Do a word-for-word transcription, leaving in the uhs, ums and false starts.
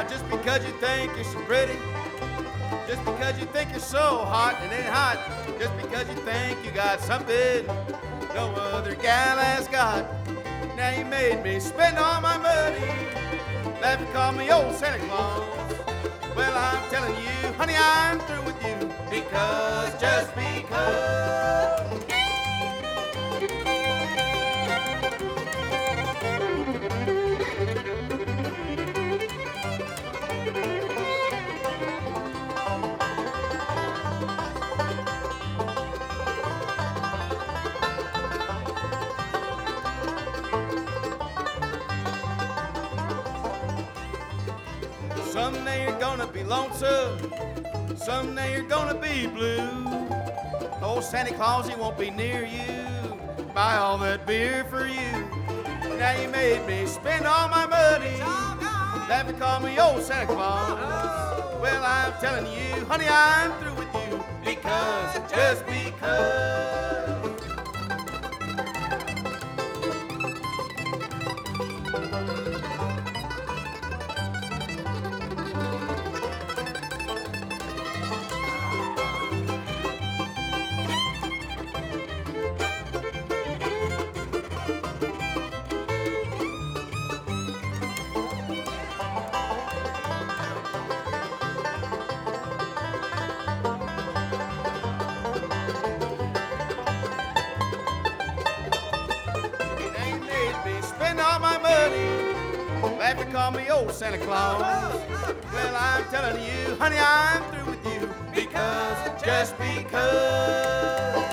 Now just because you think you're so pretty, just because you think you're so hot, it ain't hot. Just because you think you got something no other gal has got. Now you made me spend all my money, laugh and call me old Santa Claus. Well, I'm telling you, honey, I'm through with you, because, just because. Someday you're gonna be lonesome, someday you're gonna be blue. Old Santa Claus, he won't be near you, buy all that beer for you. Now you made me spend all my money, laugh and call me old Santa Claus. Well, I'm telling you, honey, I'm through with you, because, just because. Laugh and call me old Santa Claus. Well, I'm telling you, honey, I'm through with you, because, just because.